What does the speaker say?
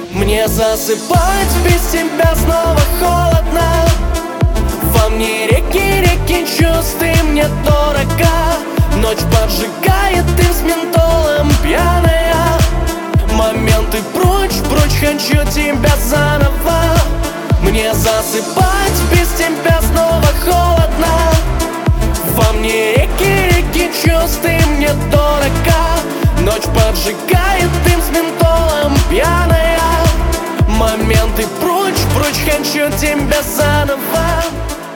Мне засыпать без тебя снова холодно. Во мне реки, реки чувств, ты мне дорога. Ночь поджигает, ты с ментолом пьяная. Моменты прочь, прочь, хочу тебя заново. Мне засыпать без тебя снова холодно. Во мне реки, реки чувств, ты мне дорога. Ночь поджигает, дым с ментолом пьяная. Моменты прочь, прочь, хочу тебя заново.